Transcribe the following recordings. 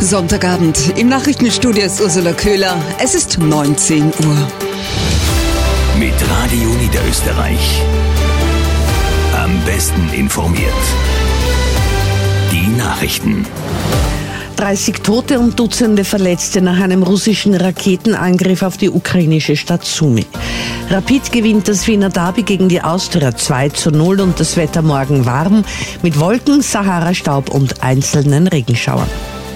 Sonntagabend. Im Nachrichtenstudio ist Ursula Köhler. Es ist 19 Uhr. Mit Radio Niederösterreich. Am besten informiert. Die Nachrichten. 30 Tote und Dutzende Verletzte nach einem russischen Raketenangriff auf die ukrainische Stadt Sumy. Rapid gewinnt das Wiener Derby gegen die Austria 2:0 und das Wetter morgen warm mit Wolken, Sahara-Staub und einzelnen Regenschauern.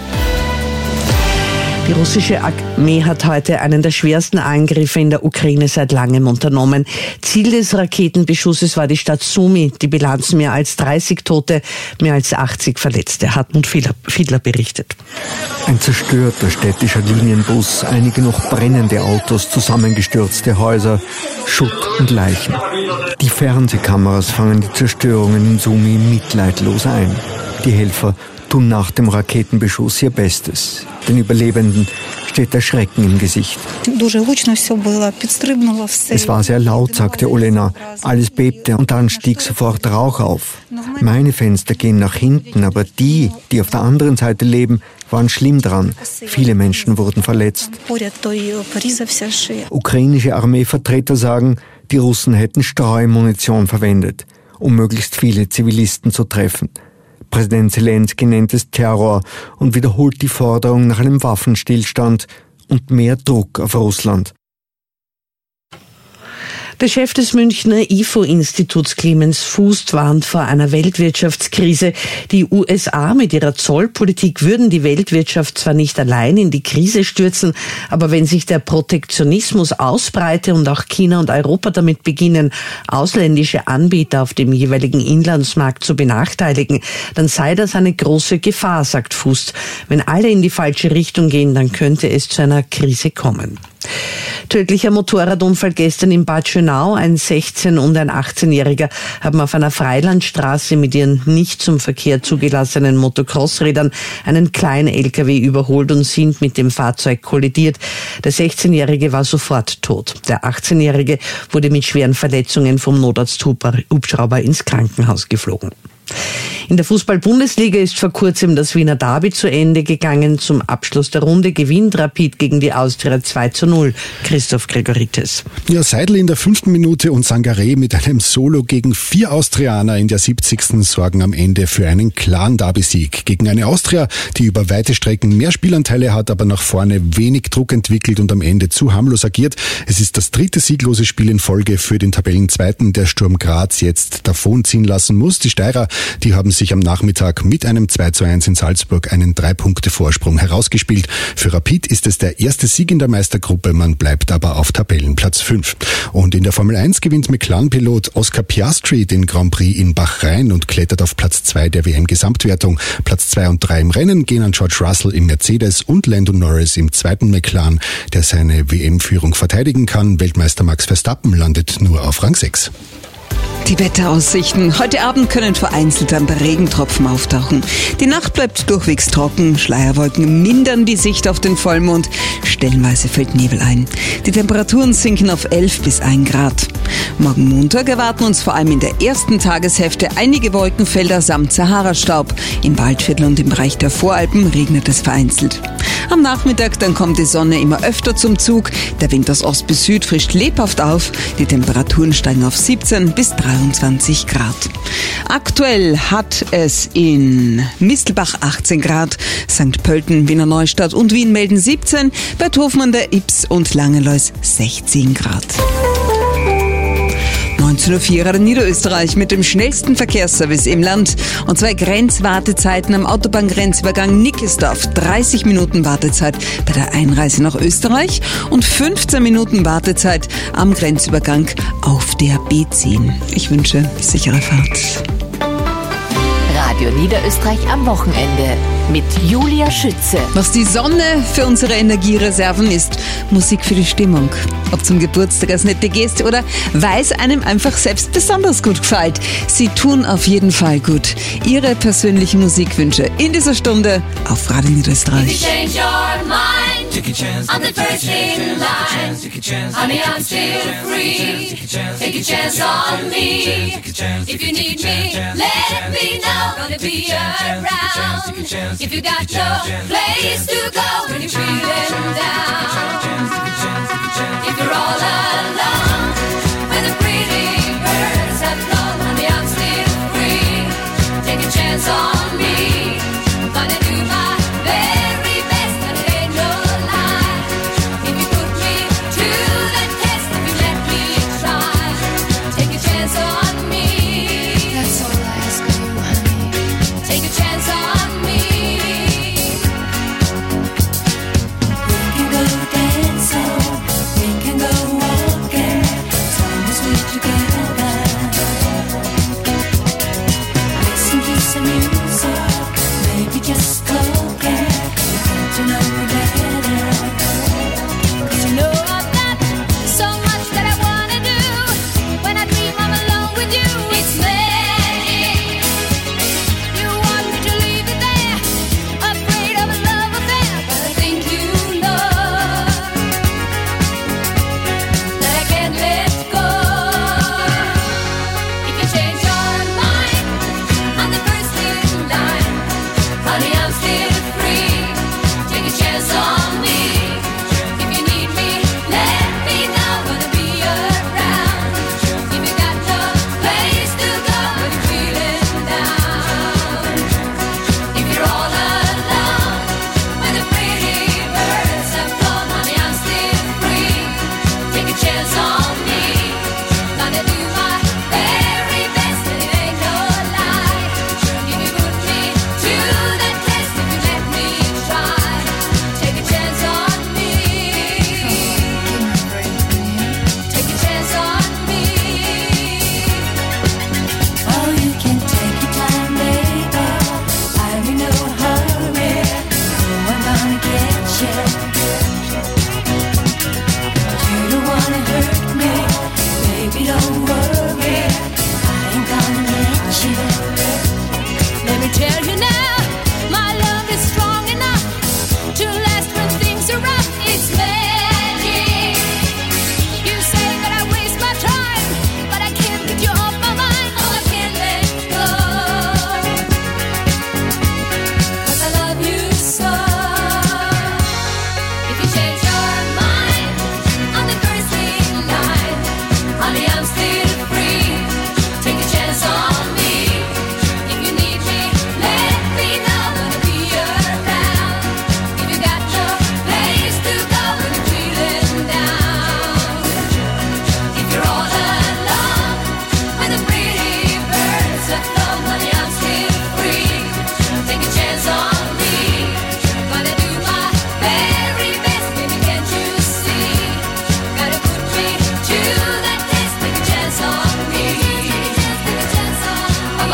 Die russische Armee hat heute einen der schwersten Angriffe in der Ukraine seit langem unternommen. Ziel des Raketenbeschusses war die Stadt Sumy. Die Bilanz: mehr als 30 Tote, mehr als 80 Verletzte. Hartmut Fiedler berichtet. Ein zerstörter städtischer Linienbus, einige noch brennende Autos, zusammengestürzte Häuser, Schutt und Leichen. Die Fernsehkameras fangen die Zerstörungen in Sumy mitleidlos ein. Die Helfer tun nach dem Raketenbeschuss ihr Bestes. Den Überlebenden steht der Schrecken im Gesicht. Es war sehr laut, sagte Olena. Alles bebte und dann stieg sofort Rauch auf. Meine Fenster gehen nach hinten, aber die auf der anderen Seite leben, waren schlimm dran. Viele Menschen wurden verletzt. Ukrainische Armeevertreter sagen, die Russen hätten Streumunition verwendet, um möglichst viele Zivilisten zu treffen. Präsident Zelensky nennt es Terror und wiederholt die Forderung nach einem Waffenstillstand und mehr Druck auf Russland. Der Chef des Münchner IFO-Instituts Clemens Fußt warnt vor einer Weltwirtschaftskrise. Die USA mit ihrer Zollpolitik würden die Weltwirtschaft zwar nicht allein in die Krise stürzen, aber wenn sich der Protektionismus ausbreite und auch China und Europa damit beginnen, ausländische Anbieter auf dem jeweiligen Inlandsmarkt zu benachteiligen, dann sei das eine große Gefahr, sagt Fußt. Wenn alle in die falsche Richtung gehen, dann könnte es zu einer Krise kommen. Tödlicher Motorradunfall gestern in Bad Schönau. Ein 16- und ein 18-Jähriger haben auf einer Freilandstraße mit ihren nicht zum Verkehr zugelassenen Motocrossrädern einen kleinen LKW überholt und sind mit dem Fahrzeug kollidiert. Der 16-Jährige war sofort tot. Der 18-Jährige wurde mit schweren Verletzungen vom Notarzthubschrauber ins Krankenhaus geflogen. In der Fußball-Bundesliga ist vor kurzem das Wiener Derby zu Ende gegangen. Zum Abschluss der Runde gewinnt Rapid gegen die Austria 2:0. Christoph Gregoritis. Ja, Seidl in der 5. Minute und Sangaré mit einem Solo gegen 4 Austrianer in der 70. sorgen am Ende für einen klaren Derby-Sieg. Gegen eine Austria, die über weite Strecken mehr Spielanteile hat, aber nach vorne wenig Druck entwickelt und am Ende zu harmlos agiert. Es ist das 3. sieglose Spiel in Folge für den Tabellenzweiten, der Sturm Graz jetzt davonziehen lassen muss. Die Steirer, die haben sich am Nachmittag mit einem 2:1 in Salzburg einen 3-Punkte-Vorsprung herausgespielt. Für Rapid ist es der erste Sieg in der Meistergruppe, man bleibt aber auf Tabellenplatz 5. Und in der Formel 1 gewinnt McLaren-Pilot Oscar Piastri den Grand Prix in Bahrain und klettert auf Platz 2 der WM-Gesamtwertung. Platz 2 und 3 im Rennen gehen an George Russell im Mercedes und Lando Norris im 2. McLaren, der seine WM-Führung verteidigen kann. Weltmeister Max Verstappen landet nur auf Rang 6. Die Wetteraussichten. Heute Abend können vereinzelt ein paar Regentropfen auftauchen. Die Nacht bleibt durchwegs trocken. Schleierwolken mindern die Sicht auf den Vollmond. Stellenweise fällt Nebel ein. Die Temperaturen sinken auf 11 bis 1 Grad. Morgen Montag erwarten uns vor allem in der ersten Tageshälfte einige Wolkenfelder samt Sahara-Staub. Im Waldviertel und im Bereich der Voralpen regnet es vereinzelt. Am Nachmittag dann kommt die Sonne immer öfter zum Zug. Der Wind aus Ost bis Süd frischt lebhaft auf. Die Temperaturen steigen auf 17 bis 23 Grad. Aktuell hat es in Mistelbach 18 Grad, St. Pölten, Wiener Neustadt und Wien melden 17, Bad Hofmann an der Ips und Langelois 16 Grad. 19:04 Radio Niederösterreich mit dem schnellsten Verkehrsservice im Land und 2 Grenzwartezeiten am Autobahngrenzübergang Nickelsdorf. 30 Minuten Wartezeit bei der Einreise nach Österreich und 15 Minuten Wartezeit am Grenzübergang auf der B10. Ich wünsche sichere Fahrt. Radio Niederösterreich am Wochenende mit Julia Schütze. Was die Sonne für unsere Energiereserven ist, Musik für die Stimmung. Ob zum Geburtstag als nette Geste oder weil es einem einfach selbst besonders gut gefällt. Sie tun auf jeden Fall gut. Ihre persönlichen Musikwünsche in dieser Stunde auf Radio Niederösterreich. Take a chance on the first in line. Honey, I'm still free. Take a chance on me. If you need me, let me know. Gonna be around. If you got no place to go when you're feeling down. If you're all alone, when the pretty birds have flown, honey, I'm still free. Take a chance on me. I'm gonna do my very best, and it ain't no lie. If you put me to the test, if you let me try, take a chance on me. That's all I ask of you, honey. Take a chance on me. We can go dancing, we can go walking, as long as we're together. Listen to some music, maybe just talking, get to know you better. 'Cause you know I've got so much that I wanna do. When I dream I'm alone with you, it's magic. You want me to leave it there, afraid of a love affair, but I think you know that I can't let go. If you change your mind, I'm the first in line. Honey, I'm still free. Take a chance on me. If you need me, let me know. Gonna be around. If you got no place to go when you're feeling down. If you're all alone, when the pretty birds have flown, honey, I'm still free. Take a chance on me. Gonna do my very best, and it ain't no lie. If you put me to the test, if you let me try, take a chance on me. Take a chance on me. Oh, you can take your time, baby. I'm in no hurry. No, I'm gonna get you. You don't wanna hurt me, baby, don't worry. I ain't gonna let you. Let me tell you now, my love is strong enough to last when things are rough. It's magic. You say that I waste my time, but I can't get you off my mind. Oh, I can't let go, 'cause I love you so. If you change your mind, I'm the first in line. Honey, I'm still free. Take a chance on me. If you need me, let me know. Gonna be around. If you got no place to go when you're feeling down. If you're all alone, when the pretty birds have flown, honey, I'm still free. Take a chance on me. Gonna do my very best, baby, can't you see? Gotta put me to the test. Take a chance on me. Take a chance on me.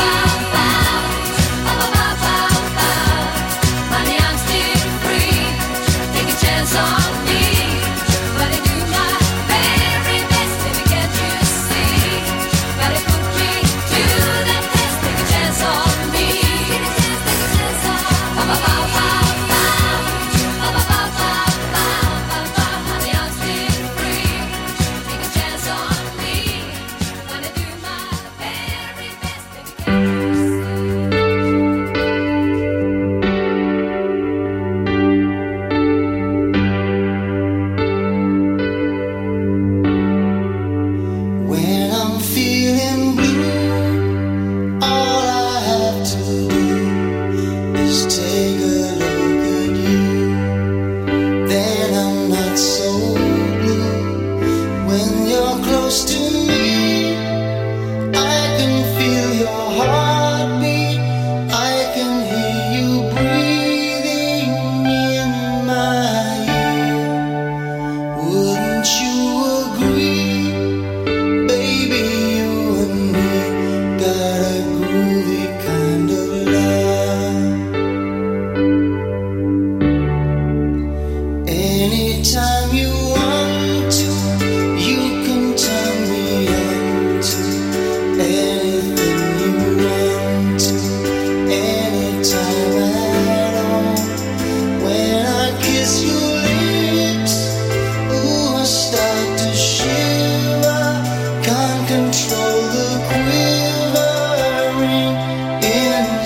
Honey, I'm still free. Take a chance on me. Gotta do my very best, baby, can't you see? Gotta put me to the test. Take a chance on me. Take a chance on me. Honey, I'm still free. Take a chance on me. Gonna do my very best, baby, can't you When I'm feeling blue, all I have to do is take a look at you. Then I'm not so blue. When you're close to me, I can feel your heartbeat. I can hear you breathing in my ear. Wouldn't you agree? Baby, you and me got a groovy kind of love. Anytime you want to, you can turn me on to anything you want to, anytime at all. When I kiss your lips, ooh, I start to shiver. Can't control the quivering in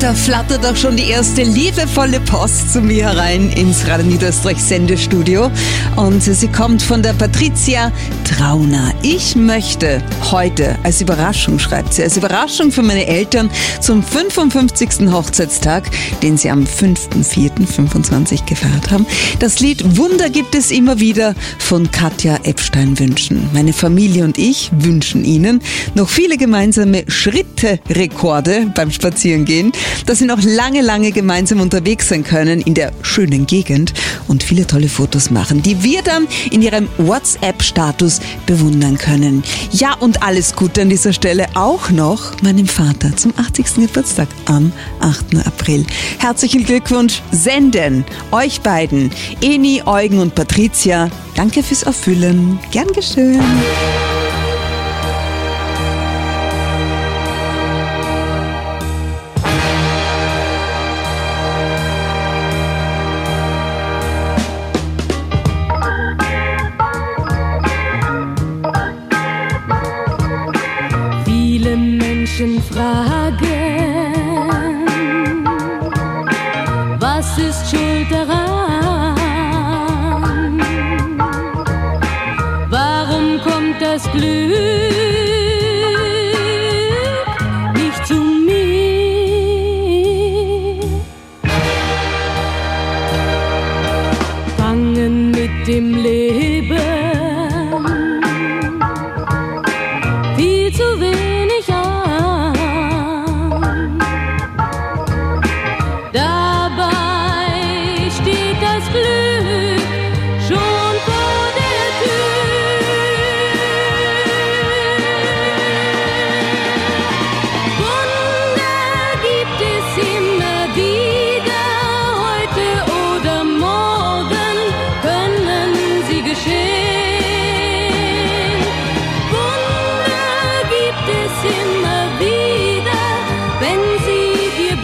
Da flattert auch schon die erste liebevolle Post zu mir herein ins Radio Niederösterreich Sendestudio. Und sie kommt von der Patricia Trauner. Ich möchte heute als Überraschung, schreibt sie, als Überraschung für meine Eltern zum 55. Hochzeitstag, den sie am 5.4.25 gefeiert haben, das Lied Wunder gibt es immer wieder von Katja Epstein wünschen. Meine Familie und ich wünschen Ihnen noch viele gemeinsame Schritte-Rekorde beim Spazierengehen, dass Sie noch lange, lange gemeinsam unterwegs sein können in der schönen Gegend und viele tolle Fotos machen, die wir dann in Ihrem WhatsApp-Status bewundern können. Ja, und alles Gute an dieser Stelle auch noch meinem Vater zum 80. Geburtstag am 8. April. Herzlichen Glückwunsch senden euch beiden, Eni, Eugen und Patricia. Danke fürs Erfüllen. Gern geschehen. Viele Menschen fragen, was ist schuld daran? Warum kommt das Glück nicht zu mir? Fangen mit dem Leben viel zu wenig an. Dabei steht das Glück schon vor der Tür. Wunder gibt es immer wieder, heute oder morgen können sie geschehen. Wunder gibt es immer wieder, wenn sie dir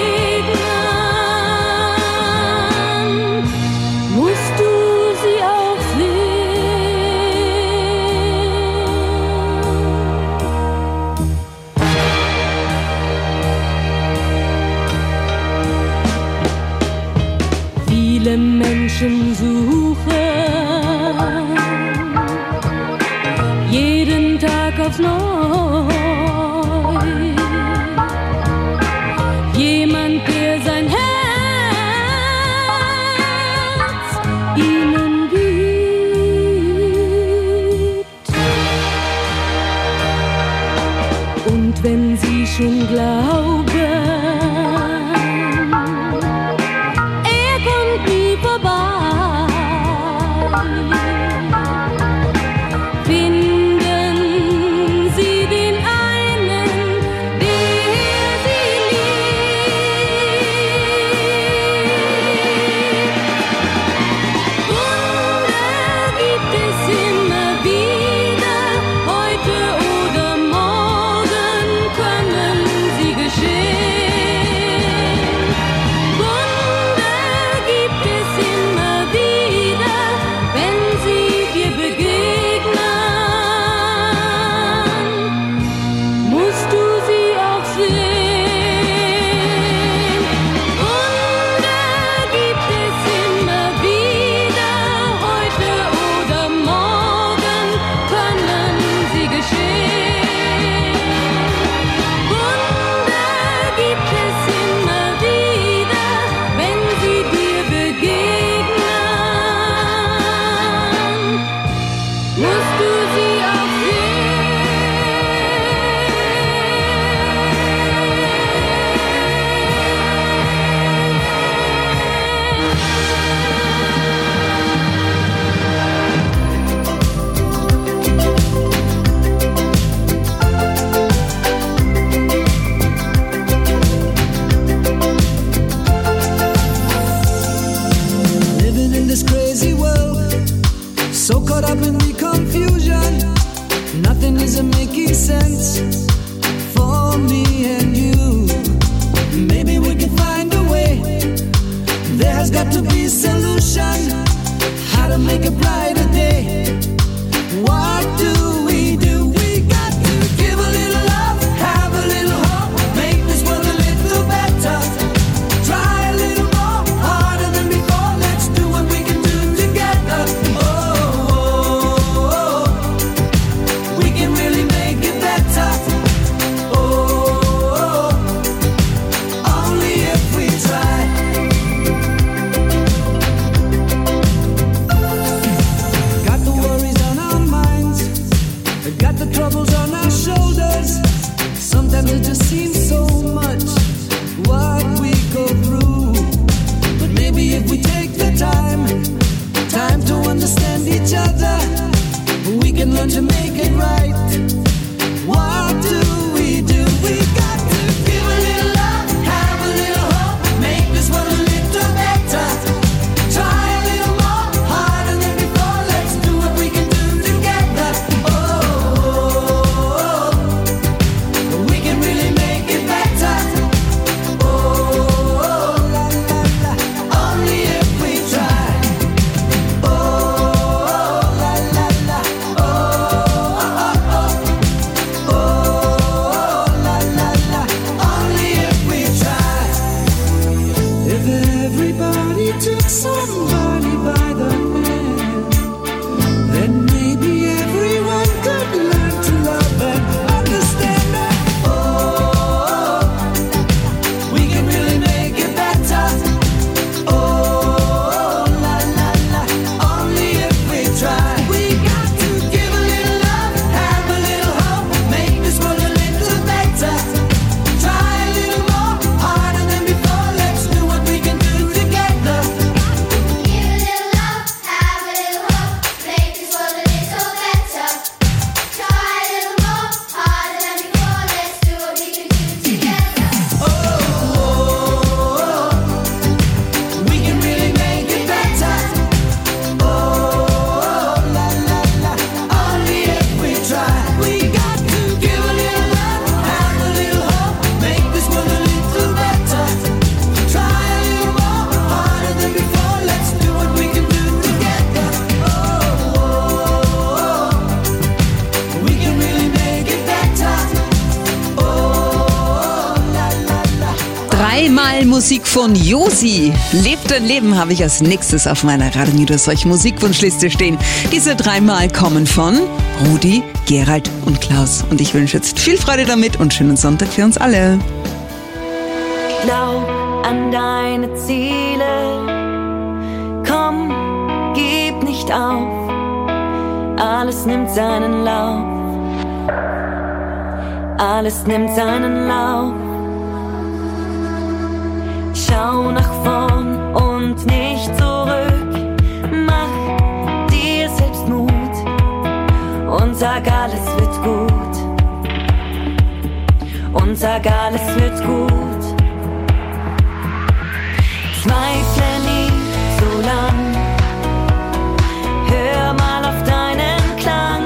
begegnen, musst du sie auch sehen. Viele Menschen suchen jeden Tag aufs Neue jemand, der sein Herz ihnen gibt. Und wenn sie schon glauben, er kommt nie vorbei, finden sie den einen, der sie liebt. Wunder gibt es immer wieder, heute oder morgen können sie geschehen. Wunder gibt es immer wieder, wenn sie dir begegnen, musst du sie auch sehen. Wunder gibt es immer wieder, heute oder morgen können sie geschehen. Wunder gibt es immer wieder, wenn sie dir begegnen, musst du sie auch Living in this crazy world, so caught up in the confusion, nothing is making sense for me and you. Maybe we can find a way, there has got to be a solution, how to make a brighter day. What do? We got to give a little love, have a little hope, make this world a little better. Dreimal Musik von Josi. Lebt dein Leben habe ich als nächstes auf meiner Radio Niederösterreich Musikwunschliste stehen. Diese dreimal kommen von Rudi, Gerald und Klaus. Und ich wünsche jetzt viel Freude damit und schönen Sonntag für uns alle. Glaub an deine Ziele. Komm, gib nicht auf. Alles nimmt seinen Lauf. Alles nimmt seinen Lauf. Schau nach vorn und nicht zurück. Mach dir selbst Mut und sag, alles wird gut. Und sag, alles wird gut. Zweifle nie so lang. Hör mal auf deinen Klang.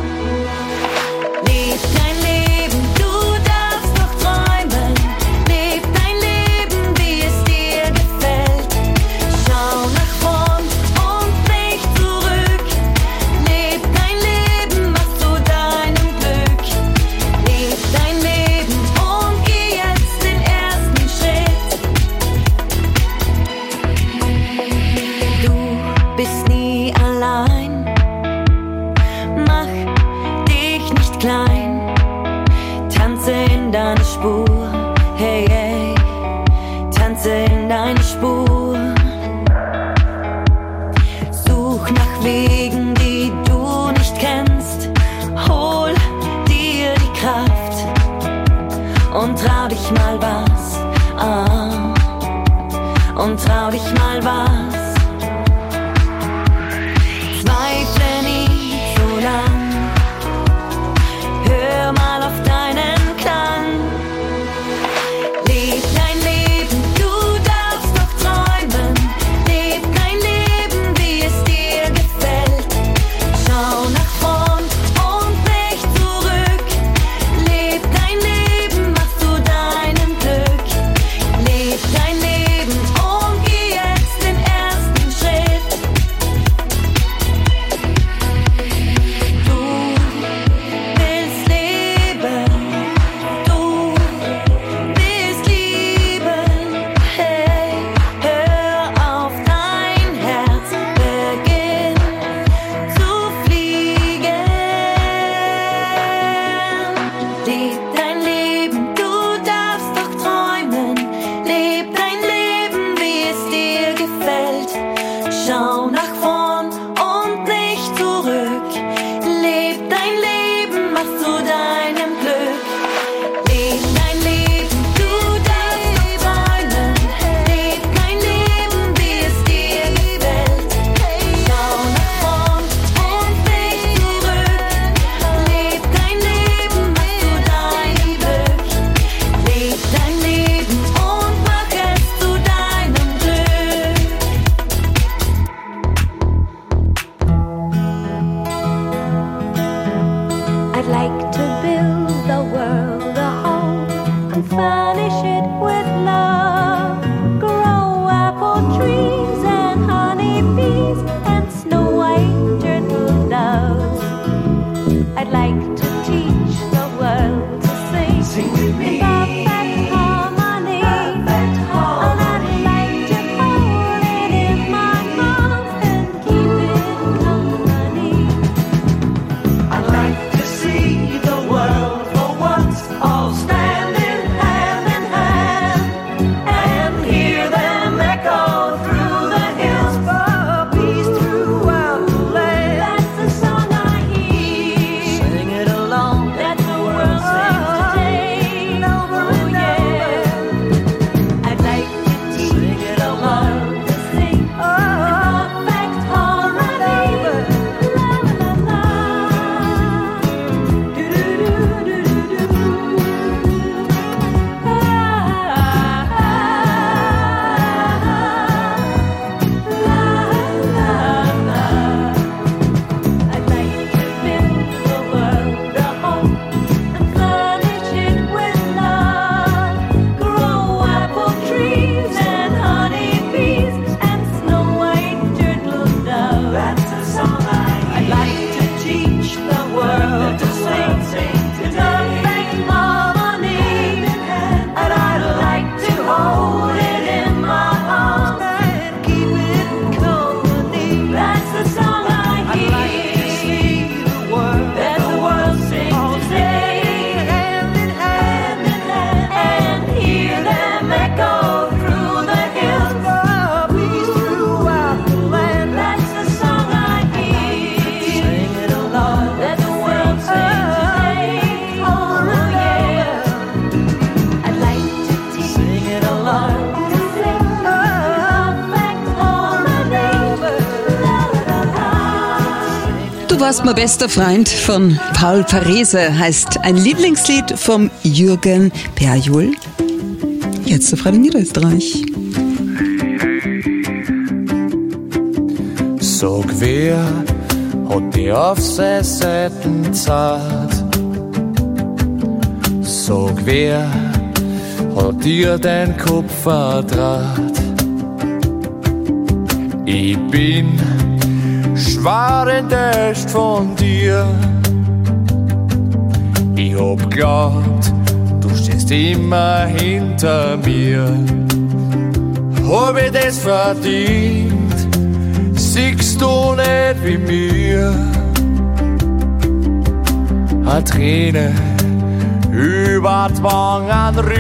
Leb dein Leben, du darfst doch träumen. Leb dein Leben, wie es dir gefällt. Schau nach vorn und nicht zurück. Leb dein Leben, mach zu deinem Glück. Leb dein Leben und geh jetzt den ersten Schritt. Du bist nie allein. Mach dich nicht klein. Tanze in deine Spur. Hey, hey. Tanze in deine Spur. Such nach Wegen, die du nicht kennst. Hol dir die Kraft und trau dich mal was. Und trau dich mal was. Zweifle nie so lang. Hör mal auf deinen Klang. Leb dein Leben, du darfst doch träumen. Leb dein Leben, wie es dir gefällt. Schau nach vorn und nicht zurück. Leb dein Leben, mach zu deinem Glück. Leb dein Leben und geh jetzt den ersten Du warst mein bester Freund von Paul Parese heißt ein Lieblingslied vom Jürgen Perjul. Jetzt auf Radio Niederösterreich. Sag, wer hat die auf seine Seiten zart? Sag, wer hat dir dein Kopf verdraht? Ich bin schwer enttäuscht von dir. Ich hab glaubt, du stehst immer hinter mir. Hab ich das verdient? Siehst du nicht wie mir? A Träne über die Wangen rinnt.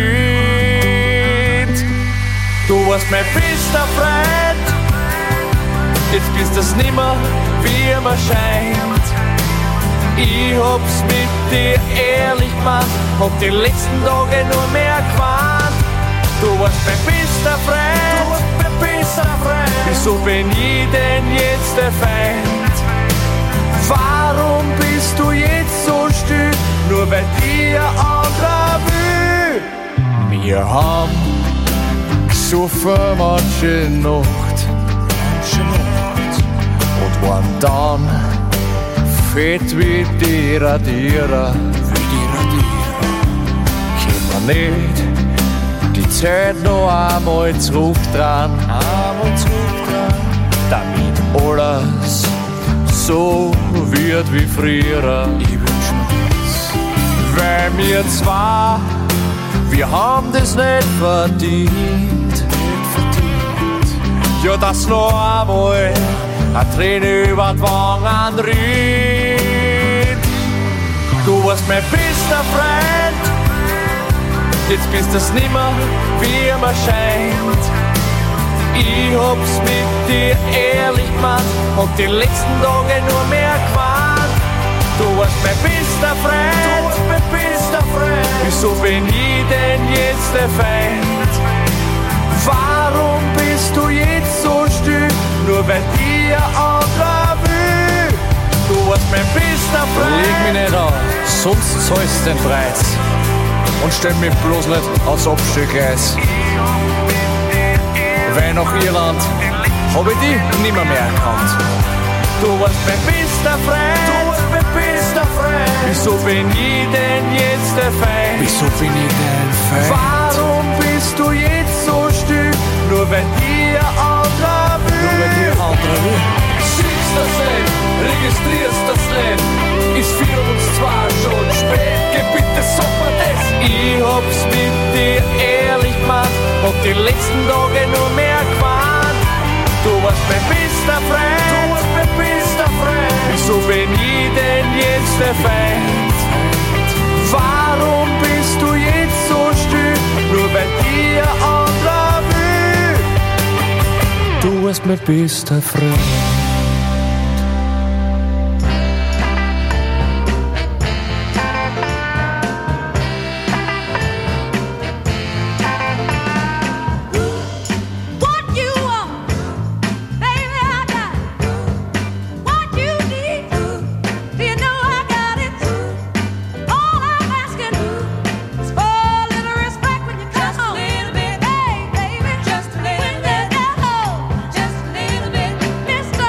Du warst mein bester Freund, jetzt bist es nimmer, wie immer scheint. Ich hab's mit dir ehrlich gemacht, hab die letzten Tage nur mehr gewarnt. Du warst mein bester Freund, wieso bin ich denn jetzt der Feind? Warum bist du jetzt so still, nur weil dir anderer will? Wir haben gesoffen manche Nacht und waren dann fett wie die Radierer. Können wir nicht die Zeit noch einmal zurück dran, damit alles so wird wie früher. Ich wünsch mir das, weil wir zwei, wir haben das nicht verdient. Ja, dass noch einmal eine Träne über die Wangen rinnt. Du warst mein bester Freund, jetzt bist es nimmer, wie immer scheint. Ich hab's mit dir ehrlich gemacht, hab die letzten Tage nur mehr gewarnt. Du warst mein bester Freund, wieso bin ich denn jetzt der Feind? Warum bist du jetzt so still, nur weil dir anderer will? Du warst mein bester Freund. Leg mich nicht an, sonst zahlst den Preis. Und stell mich bloß nicht aufs Abstellgleis. Weil nach Irland hab ich dich nimmer mehr erkannt. Du warst mein bester Freund, wieso bin ich denn jetzt der Feind? Wieso bin ich denn Feind? Warum bist du jetzt so still, nur weil dir anderer will? Siehst das nicht, registrierst das nicht, ist für uns zwar schon spät, geh bitte sag mir das. Ich hab's mit dir ehrlich gemacht, hab die letzten Tage nur mehr gewarnt. Du warst mein bester Freund, wieso bin ich denn jetzt der Feind? Warum bist du jetzt so still, nur weil dir anderer will? Du warst mein bester Freund. Mr.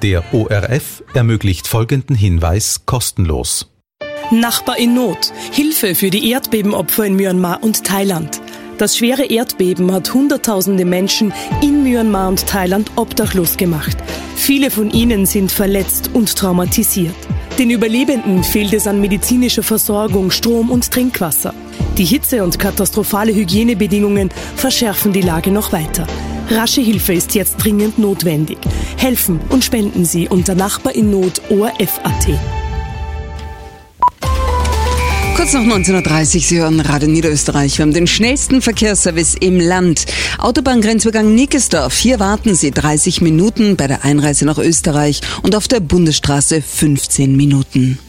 Der ORF ermöglicht folgenden Hinweis kostenlos. Nachbar in Not. Hilfe für die Erdbebenopfer in Myanmar und Thailand. Das schwere Erdbeben hat Hunderttausende Menschen in Myanmar und Thailand obdachlos gemacht. Viele von ihnen sind verletzt und traumatisiert. Den Überlebenden fehlt es an medizinischer Versorgung, Strom und Trinkwasser. Die Hitze und katastrophale Hygienebedingungen verschärfen die Lage noch weiter. Rasche Hilfe ist jetzt dringend notwendig. Helfen und spenden Sie unter Nachbar in Not ORF.at. Kurz nach 19.30 Uhr, Sie hören Radio Niederösterreich. Wir haben den schnellsten Verkehrsservice im Land. Autobahngrenzübergang Nickesdorf. Hier warten Sie 30 Minuten, bei der Einreise nach Österreich und auf der Bundesstraße 15 Minuten.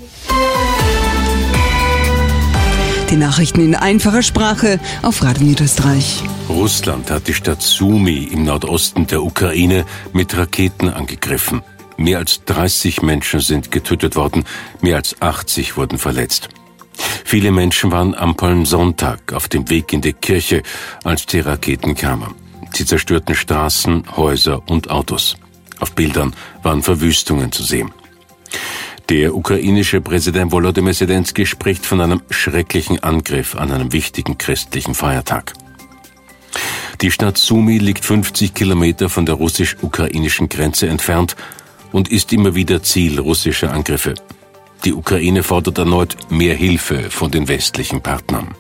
Die Nachrichten in einfacher Sprache auf Radio Niederösterreich. Russland hat die Stadt Sumy im Nordosten der Ukraine mit Raketen angegriffen. Mehr als 30 Menschen sind getötet worden, mehr als 80 wurden verletzt. Viele Menschen waren am Palmsonntag auf dem Weg in die Kirche, als die Raketen kamen. Sie zerstörten Straßen, Häuser und Autos. Auf Bildern waren Verwüstungen zu sehen. Der ukrainische Präsident Volodymyr Zelensky spricht von einem schrecklichen Angriff an einem wichtigen christlichen Feiertag. Die Stadt Sumy liegt 50 Kilometer von der russisch-ukrainischen Grenze entfernt und ist immer wieder Ziel russischer Angriffe. Die Ukraine fordert erneut mehr Hilfe von den westlichen Partnern.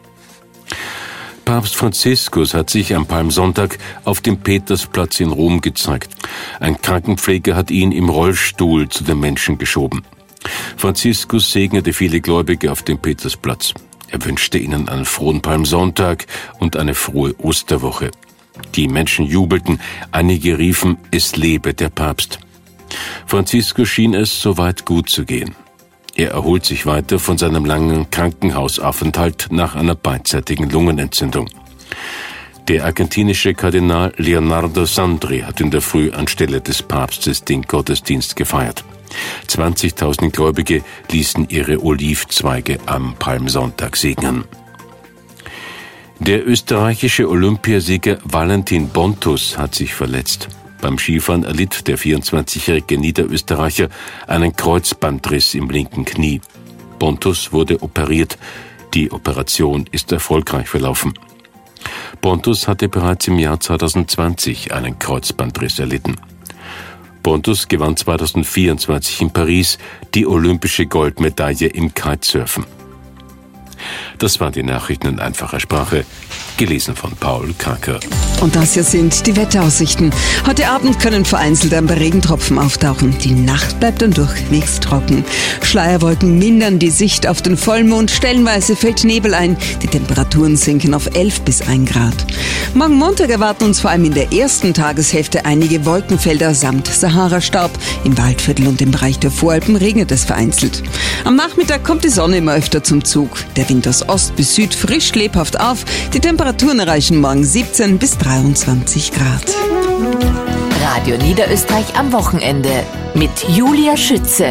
Papst Franziskus hat sich am Palmsonntag auf dem Petersplatz in Rom gezeigt. Ein Krankenpfleger hat ihn im Rollstuhl zu den Menschen geschoben. Franziskus segnete viele Gläubige auf dem Petersplatz. Er wünschte ihnen einen frohen Palmsonntag und eine frohe Osterwoche. Die Menschen jubelten, einige riefen, es lebe der Papst. Franziskus schien es soweit gut zu gehen. Er erholt sich weiter von seinem langen Krankenhausaufenthalt nach einer beidseitigen Lungenentzündung. Der argentinische Kardinal Leonardo Sandri hat in der Früh anstelle des Papstes den Gottesdienst gefeiert. 20.000 Gläubige ließen ihre Olivzweige am Palmsonntag segnen. Der österreichische Olympiasieger Valentin Bontus hat sich verletzt. Beim Skifahren erlitt der 24-jährige Niederösterreicher einen Kreuzbandriss im linken Knie. Bontus wurde operiert. Die Operation ist erfolgreich verlaufen. Bontus hatte bereits im Jahr 2020 einen Kreuzbandriss erlitten. Bontus gewann 2024 in Paris die olympische Goldmedaille im Kitesurfen. Das waren die Nachrichten in einfacher Sprache, gelesen von Paul Kacker. Und das hier sind die Wetteraussichten. Heute Abend können vereinzelt ein paar Regentropfen auftauchen. Die Nacht bleibt dann durchwegs trocken. Schleierwolken mindern die Sicht auf den Vollmond. Stellenweise fällt Nebel ein. Die Temperaturen sinken auf 11 bis 1 Grad. Morgen Montag erwarten uns vor allem in der ersten Tageshälfte einige Wolkenfelder samt Sahara-Staub. Im Waldviertel und im Bereich der Voralpen regnet es vereinzelt. Am Nachmittag kommt die Sonne immer öfter zum Zug. Der Wind aus Ost bis Süd frisch lebhaft auf. Die Temperaturen erreichen morgen 17 bis 23 Grad. Radio Niederösterreich am Wochenende mit Julia Schütze.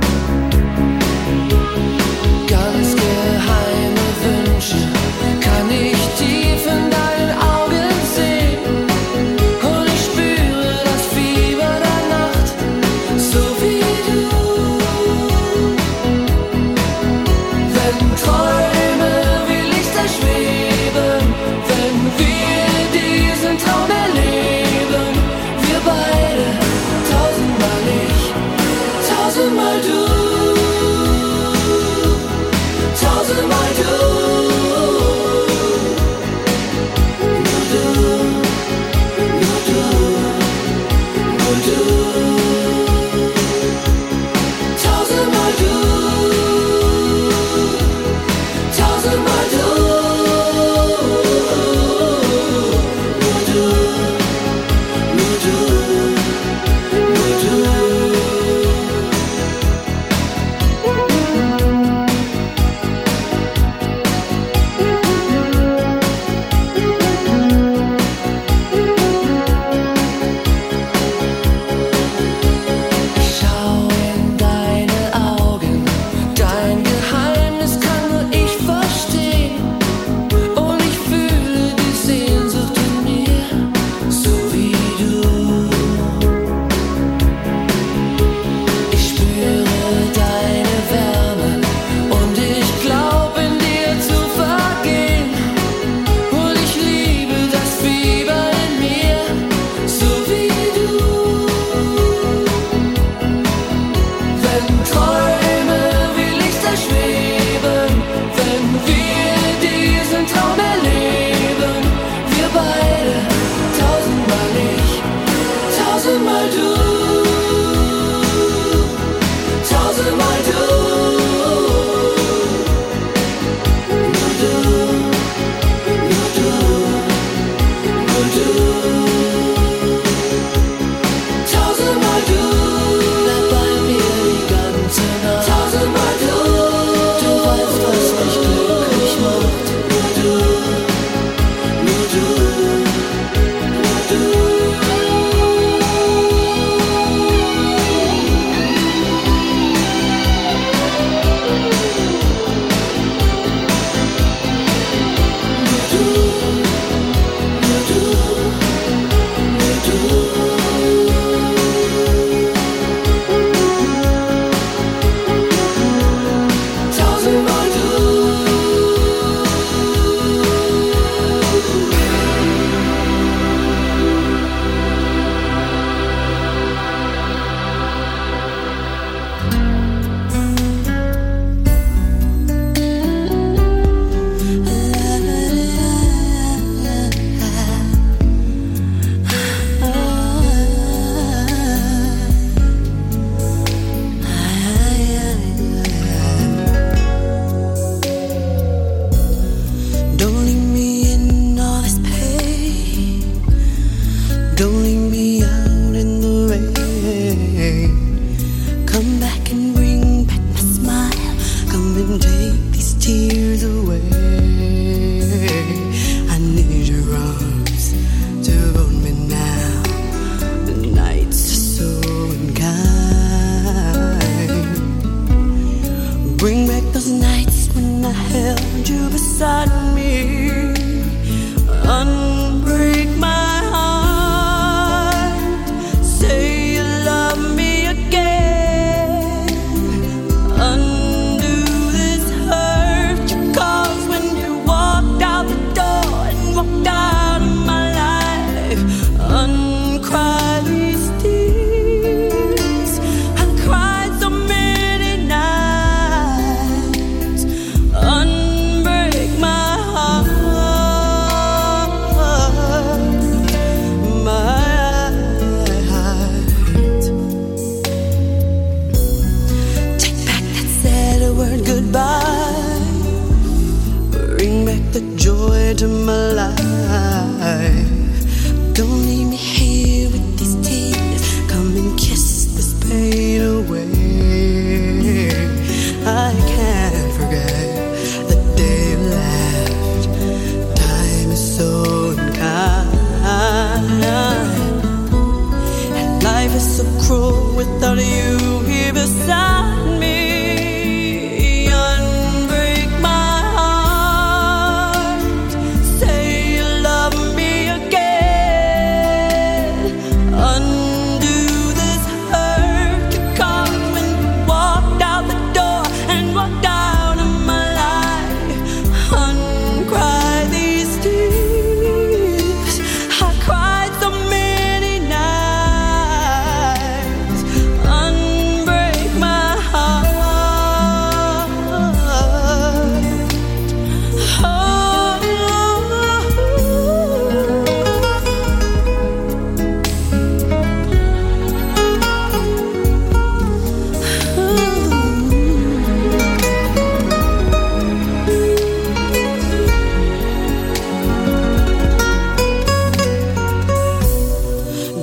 Kann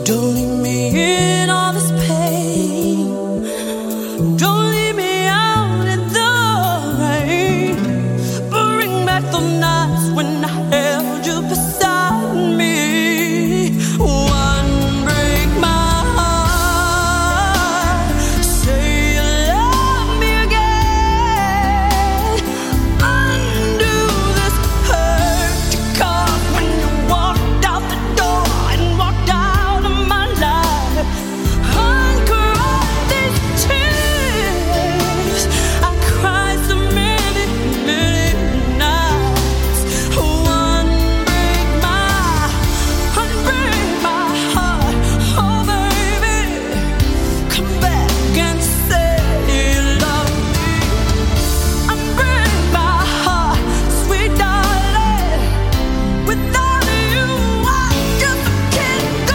Don't leave me in all this pain. Don't leave me out in the rain. Bring back the nights when I held you beside me. One, break my heart. Say you love me again. Undo this hurt you caused when you walked out the door and walked out of my life. Uncry these tears I cried so many, many nights. One, break my heart. Oh baby, come back and say you love me. Unbreak my heart, sweet darling. Without you, I just can't go.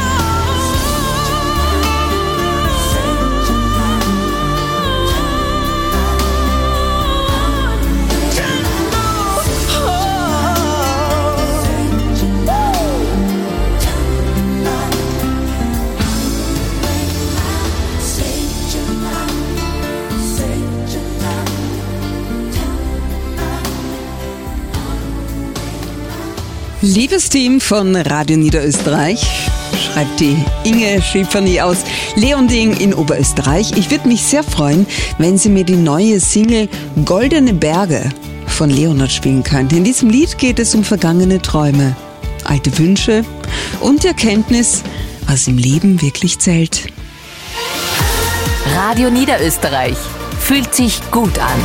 Liebes Team von Radio Niederösterreich, schreibt die Inge Schifferny aus Leonding in Oberösterreich. Ich würde mich sehr freuen, wenn Sie mir die neue Single Goldene Berge von Leonard spielen könnten. In diesem Lied geht es um vergangene Träume, alte Wünsche und die Erkenntnis, was im Leben wirklich zählt. Radio Niederösterreich. Fühlt sich gut an.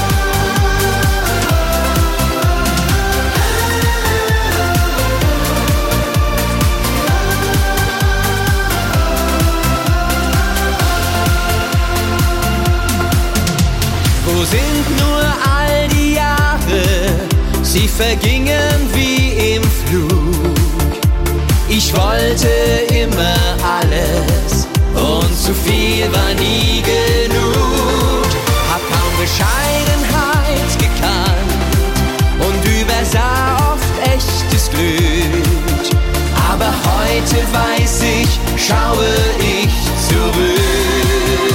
Wo sind nur all die Jahre? Sie vergingen wie im Flug. Ich wollte immer alles und zu viel war nie genug. Hab kaum Bescheidenheit gekannt und übersah oft echtes Glück. Aber heute weiß ich, schaue ich zurück.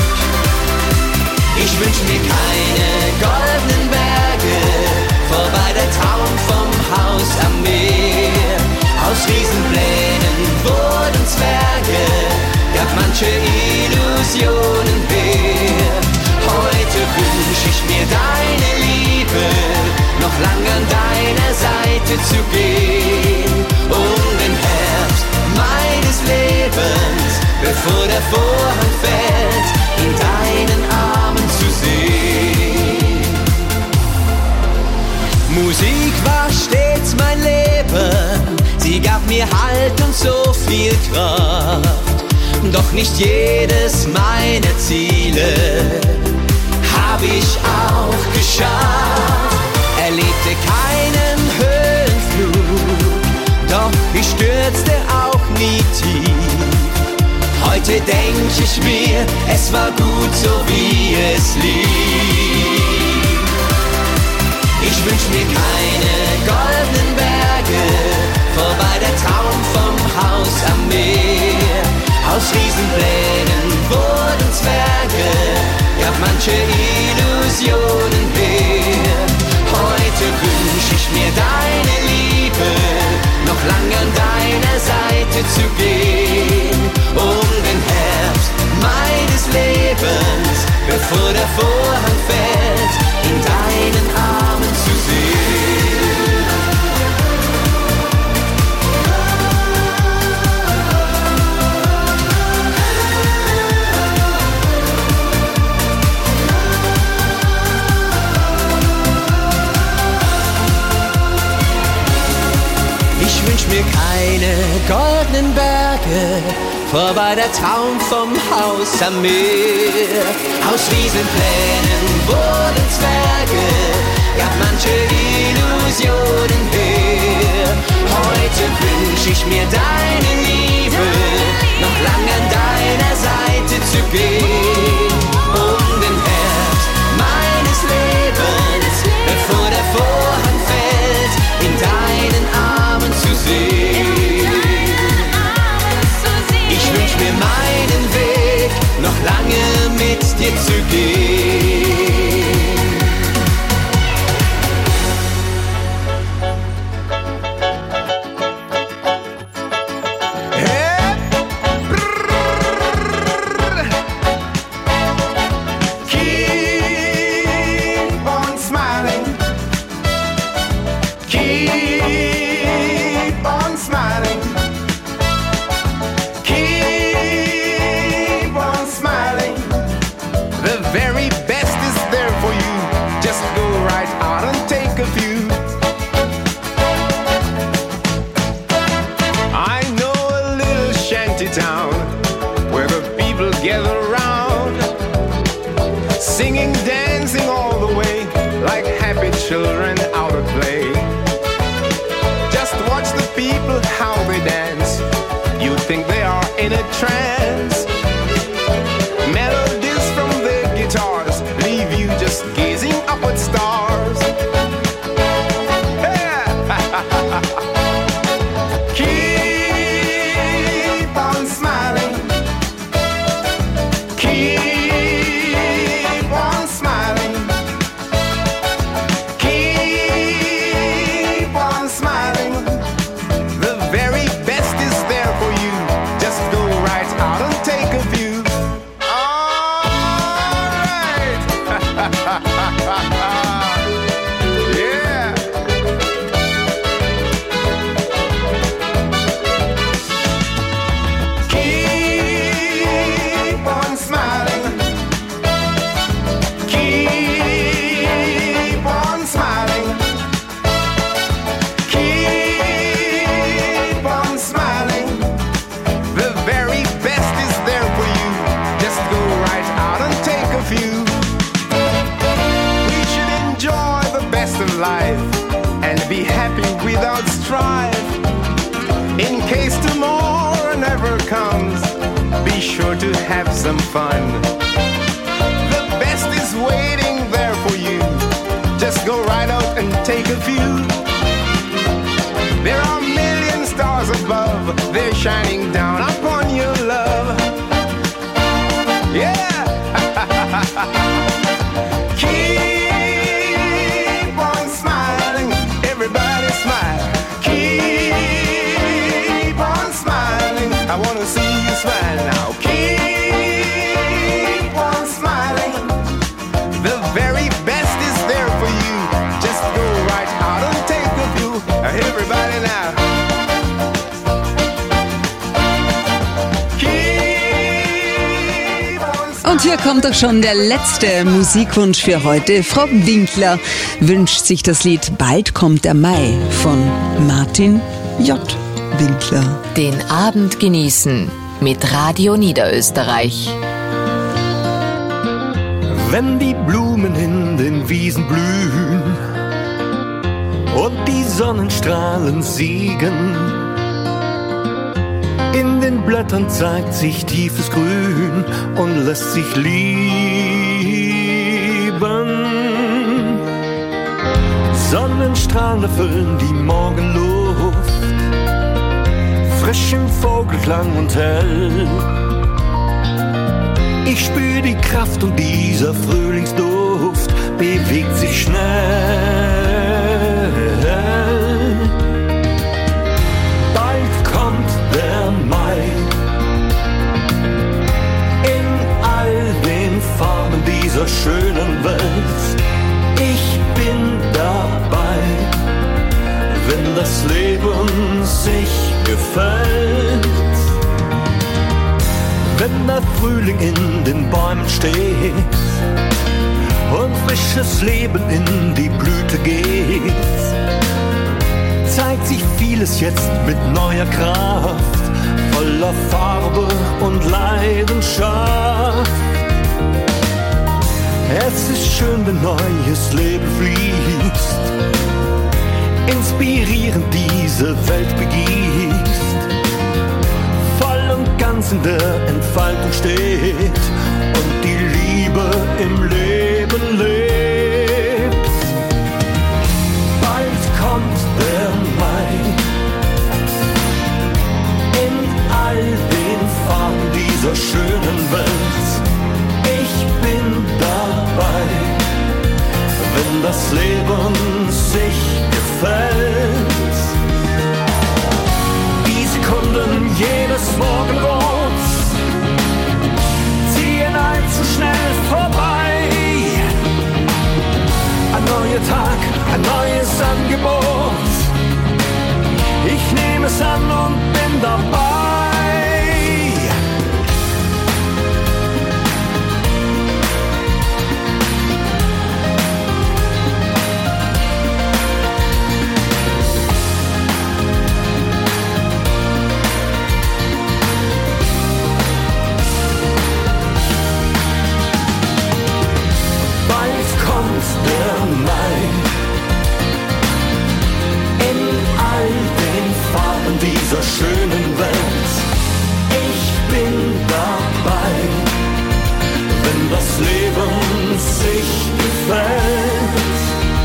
Ich wünsch mir keine goldenen Berge, vorbei der Traum vom Haus am Meer. Aus Riesenplänen wurden Zwerge, gab manche Illusionen her. Heute wünsch ich mir deine Liebe, noch lang an deiner Seite zu gehen. Um den Herbst meines Lebens, bevor der Vorhang fällt, in deinen Armen zu sehen. Musik war stets mein Leben, sie gab mir Halt und so viel Kraft. Doch nicht jedes meiner Ziele hab ich auch geschafft. Erlebte keinen Höhenflug, doch ich stürzte auch nie tief. Heute denk ich mir, es war gut so wie es lief. Ich wünsch mir keine goldenen Berge, vorbei der Traum vom Haus am Meer. Aus Riesenplänen wurden Zwerge, gab manche Illusionen her. Heute wünsch ich mir deine Liebe, noch lang an deiner Seite zu gehen. Um den Herbst meines Lebens, bevor der Vorhang fällt, in deinen Armen zu sehen. Ich wünsch mir keine goldenen Berge, vorbei der Traum vom Haus am Meer. Aus Riesenplänen wurden Zwerge, gab manche Illusionen her. Heute wünsch ich mir deine Liebe, noch lang an deiner Seite zu gehen. Um den Herbst meines Lebens, bevor der Vorhang fällt, in deinen Armen zu sehen. gehen. Keep on smiling. Keep on smiling. Keep on smiling. The very best is there for you. Just go right out and take a view. I know a little shanty town where the people gather around, singing, dancing all the way like happy children out at play. Just watch the people how they dance. You think they are in a trance. Melodies from their guitars leave you just gazing up at stars. Keep on smiling. Keep on smiling. Keep on smiling. The very best is there for you. Just go right out and take a view. All right. Yeah. Keep on smiling. Keep on smiling. Keep on smiling. The very best is there for you. Just go right out and take a view. We should enjoy the best of life and be happy without strife. In case tomorrow never comes, be sure to have some fun. The best is waiting there for you. Just go right out and take a view. There are million stars above. They're shining down upon your love. Yeah. Keep on smiling. Everybody smile. Keep on smiling. I want to see you smile now. Keep on smiling. The very best is there for you. Just go right out and take a view. Everybody now. Keep on Und hier kommt auch schon der letzte Musikwunsch für heute. Frau Winkler wünscht sich das Lied Bald kommt der Mai von Martin J. Winkler. Den Abend genießen mit Radio Niederösterreich. Wenn die Blumen in den Wiesen blühen und die Sonnenstrahlen siegen, in den Blättern zeigt sich tiefes Grün und lässt sich lieben. Sonnenstrahlen erfüllen die Morgenluft, frisch im Vogelklang und hell. Ich spür die Kraft und dieser Frühlingsduft bewegt sich schnell. Bald kommt der Mai in all den Farben dieser schönen Welt. Ich bin dabei, wenn das Leben sich gefällt. Wenn der Frühling in den Bäumen steht und frisches Leben in die Blüte geht, zeigt sich vieles jetzt mit neuer Kraft, voller Farbe und Leidenschaft. Es ist schön, wenn neues Leben fließt, inspirierend diese Welt begießt, voll und ganz in der Entfaltung steht und die Liebe im Leben lebt. Bald kommt der Mai in all den Farben dieser schönen Welt. Ich bin da neuer Tag, ein neues Angebot. Ich nehme es an und bin dabei. Bald kommt der Mai in all den Farben dieser schönen Welt. Ich bin dabei, wenn das Leben sich gefällt.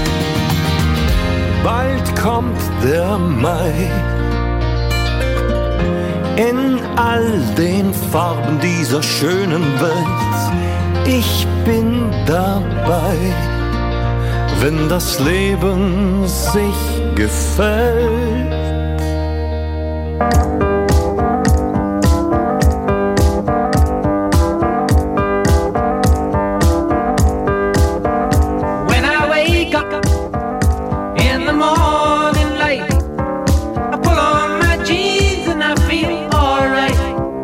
Bald kommt der Mai in all den Farben dieser schönen Welt. Ich bin dabei, wenn das Leben sich gefällt. When I wake up in the morning light, I pull on my jeans and I feel alright.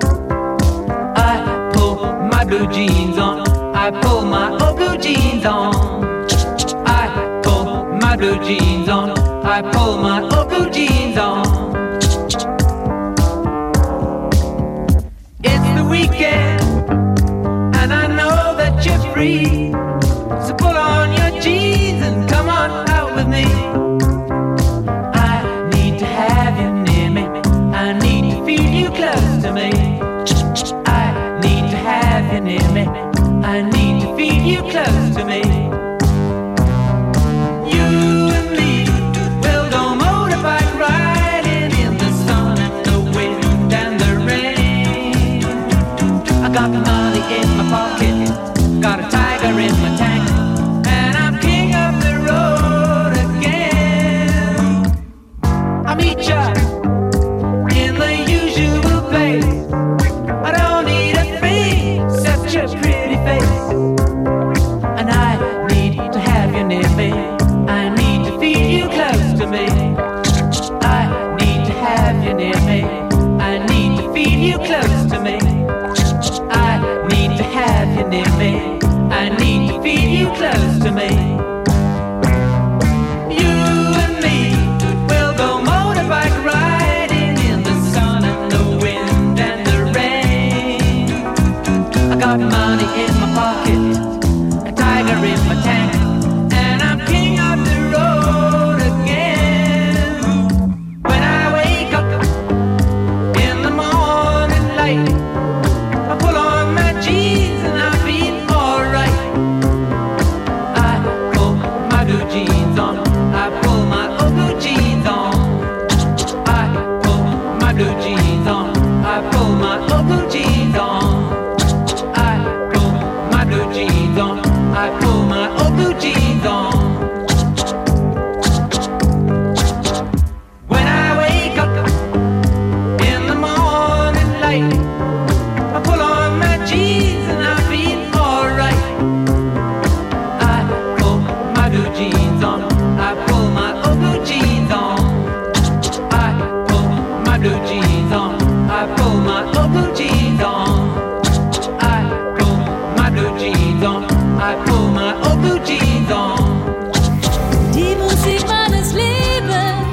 I pull my blue jeans on, I pull my old blue jeans on. I pull my blue jeans on, I pull my old blue jeans on. It's the weekend and I know that you're free, so pull on your jeans and come on out with me. I need to have you near me, I need to feel you close to me. I need to have you near me, I need to feel you close to me. You and me will go motorbike riding in the sun and the wind and the rain. I got the money in my pocket, got a tiger in my tank, and I'm king of the road again. I meet ya in the usual place. I don't need a thing, such a pretty face. And I need to have you near me, I need to feel you close to me. I need to have you near me, I need to feel you close to me. I need to have you near me, I need to feel you close to me. You and me will go motorbike riding in the sun and the wind and the rain. I got money in my pocket, a tiger in my tank, and I'm king of the road again. When I wake up in the morning light, I pull on my jeans and I feel alright. I pull my blue jeans on, I pull my old blue jeans on. I pull my blue jeans on, I pull my old blue jeans on. I pull my blue jeans on, I pull my old blue jeans on. When I wake up in the morning light, I pull on my jeans and I feel alright. I pull my blue jeans on, I pull my old blue jeans on. I pull my blue jeans on, I pull my old blue jeans on. I pull my blue jeans on, I pull my old blue jeans on. Die Musik meines Lebens,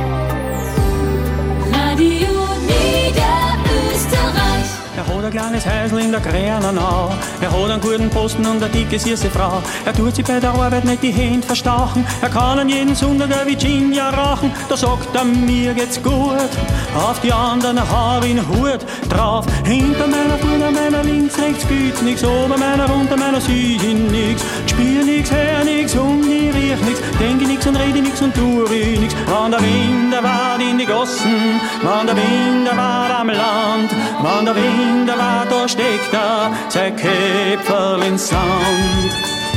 Radio Niederösterreich. Er hat ein kleines Häusl in der Gränenau. Er hat einen guten Posten und eine dicke, süße Frau. Er tut sich bei der Arbeit nicht die Hände verstachen. Er kann an jeden Sonntag ein Virginia rauchen. Da sagt er, mir geht's gut. Auf die anderen hab ich einen Hut drauf. Hinter meiner, vorne meiner, links, rechts gibt's nix. Ober meiner, unter meiner sieh ich nix. Spür nix, hör nix und ich riech nix. Denke nix und rede nix und tu ich nix. Wann der Wind wart in die Gossen, wann der Wind wart am Land, wann der Wind wart, da steckt er sein Köpferl ins Sand.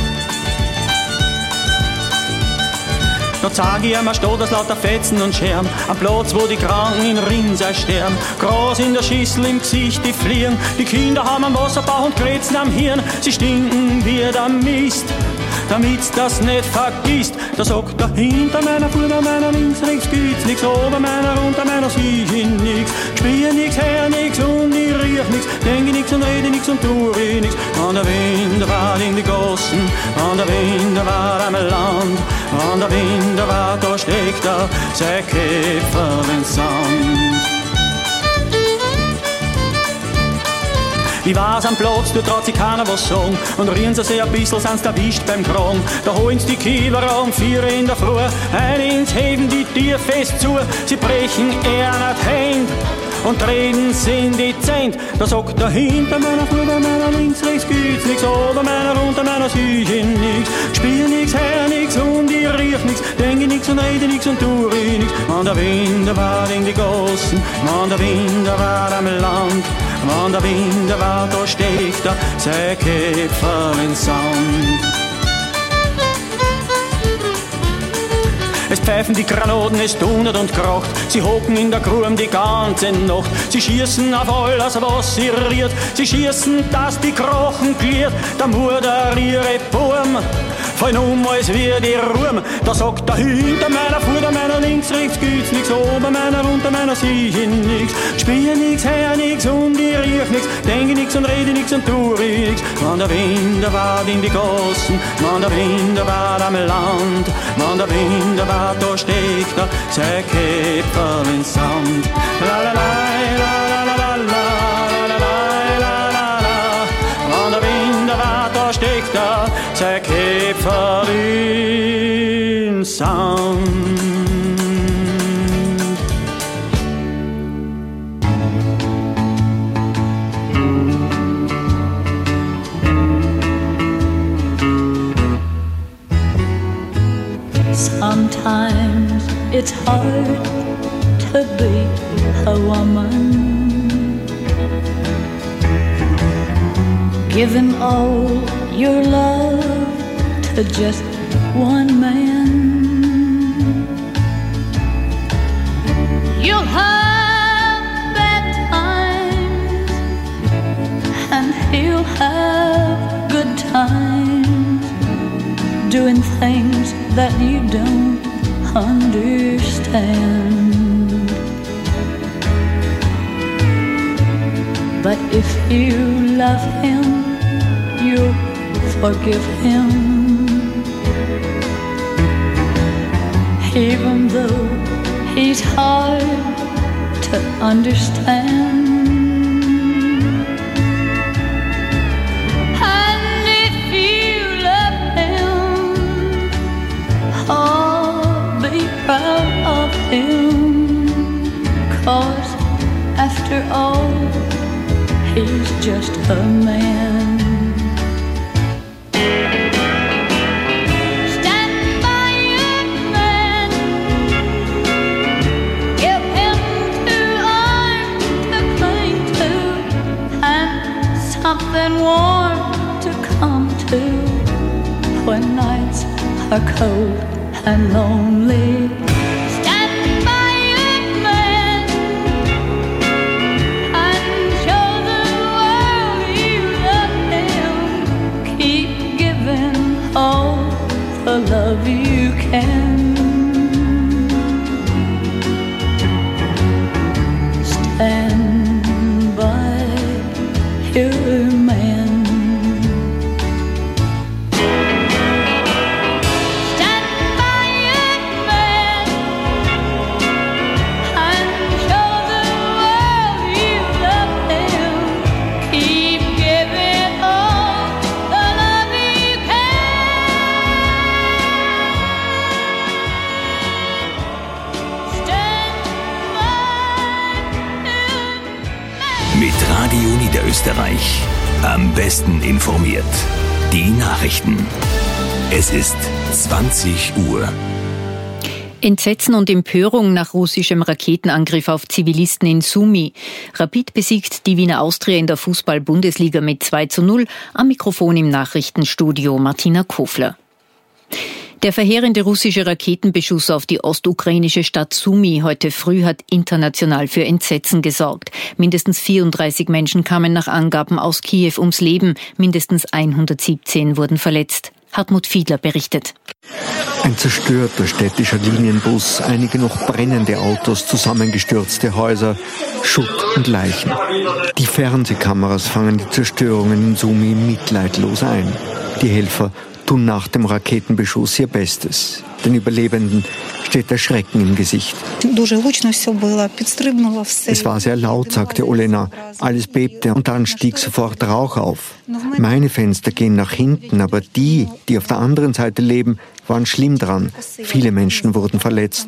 Da zeig ich ihm eine Stadt aus lauter Fetzen und Scherm, am Platz, wo die Kranken in Rinnsal sterben. Gras in der Schüssel, im Gesicht die Fliegen, die Kinder haben am Wasserbauch und Krätzen am Hirn, sie stinken wie der Mist. damit's das nicht vergisst. Da sagt er hinter meiner, vorne meiner, links, rechts gibt's nix, ober meiner, unter meiner, sieh ich nix. Spür nix, hör nix und ich riech nix, denke nix und rede nix und tue ich nix. An der Wind war in die Gossen, an der Wind war am Land, an der Wind war, da steckt er, sein Käfer in Sand. Ich war's am Platz, da traut sich keiner was sagen. Und rühren sie sich ein bisschen, sind's erwischt beim Kragen. Da holen's die Kieberer um 4 in der Früh, ein ins Heben die Tier fest zu. Sie brechen er nicht Hand und treten sie in die Zent. Da sagt er hinter meiner, vor meiner, links, rechts gibt's nix, ober meiner, unter meiner, sieh ich nix. Spiel nix, hör nix und ich riech nix, denke nix und rede nix und tue ich nix. Wann der Wind war in die Gossen, wann der Wind war am Land, wann der Wind war, da steckt er, sein Käfer in Sand. Es pfeifen die Granaten, es donnert und kracht. Sie hocken in der Grube die ganze Nacht. Sie schießen auf alles, was sie rührt. Sie schießen, dass die Krochen gliert. Der Mutter ihre Burm fallen als wie die Ruhm. Da sagt er hinter meiner, vor meiner, links, rechts gibt's nix, ober meiner, unter meiner, sieh ich nix. Spiel nix, hör nix und ich riech nix, denke nix und rede nix und tue ich nix. Wann der Wind war in die Gossen, wann der Wind war am Land, wann der Wind war, da steckt er, sein Käfer in Sand. La la la la la la la la la la. Wann der Wind war, da steckt er, sein Käfer in Sand. Sometimes it's hard to be a woman, giving all your love to just one man. You'll have bad times and he'll have good times, doing things that you don't understand. But if you love him, you'll forgive him, even though he's hard to understand. Proud of him, 'cause after all, he's just a man. Stand by your man, give him 2 arms to cling to, and something warm to come to when nights are cold and lonely. Stand by your man and show the world you love him. Keep giving all the love you can. Stand by your man. Mit Radio Niederösterreich. Am besten informiert. Die Nachrichten. Es ist 20 Uhr. Entsetzen und Empörung nach russischem Raketenangriff auf Zivilisten in Sumy. Rapid besiegt die Wiener Austria in der Fußball-Bundesliga mit 2:0. Am Mikrofon im Nachrichtenstudio Martina Kofler. Der verheerende russische Raketenbeschuss auf die ostukrainische Stadt Sumy heute früh hat international für Entsetzen gesorgt. Mindestens 34 Menschen kamen nach Angaben aus Kiew ums Leben, mindestens 117 wurden verletzt. Hartmut Fiedler berichtet. Ein zerstörter städtischer Linienbus, einige noch brennende Autos, zusammengestürzte Häuser, Schutt und Leichen. Die Fernsehkameras fangen die Zerstörungen in Sumi mitleidlos ein. Die Helfer tun nach dem Raketenbeschuss ihr Bestes. Den Überlebenden steht der Schrecken im Gesicht. Es war sehr laut, sagte Olena. Alles bebte und dann stieg sofort Rauch auf. Meine Fenster gehen nach hinten, aber die auf der anderen Seite leben, waren schlimm dran. Viele Menschen wurden verletzt.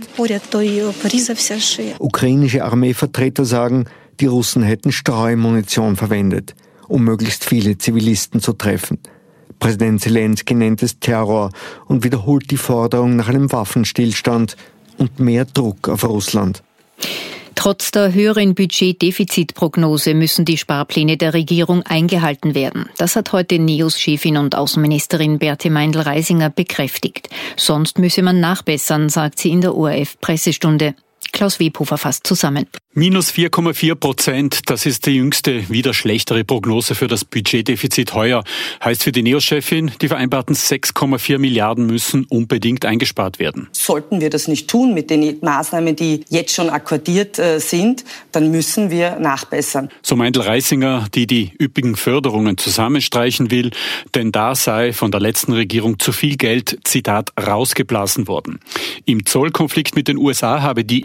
Ukrainische Armeevertreter sagen, die Russen hätten Streumunition verwendet, um möglichst viele Zivilisten zu treffen. Präsident Zelensky nennt es Terror und wiederholt die Forderung nach einem Waffenstillstand und mehr Druck auf Russland. Trotz der höheren Budgetdefizitprognose müssen die Sparpläne der Regierung eingehalten werden. Das hat heute NEOS-Chefin und Außenministerin Berthe Meindl-Reisinger bekräftigt. Sonst müsse man nachbessern, sagt sie in der ORF-Pressestunde. Klaus Webhofer fasst zusammen. Minus 4,4%, das ist die jüngste, wieder schlechtere Prognose für das Budgetdefizit heuer. Heißt für die NEOS-Chefin, die vereinbarten 6,4 Milliarden müssen unbedingt eingespart werden. Sollten wir das nicht tun mit den Maßnahmen, die jetzt schon akkordiert sind, dann müssen wir nachbessern. So Meindl-Reisinger, die üppigen Förderungen zusammenstreichen will, denn da sei von der letzten Regierung zu viel Geld, Zitat, rausgeblasen worden. Im Zollkonflikt mit den USA habe die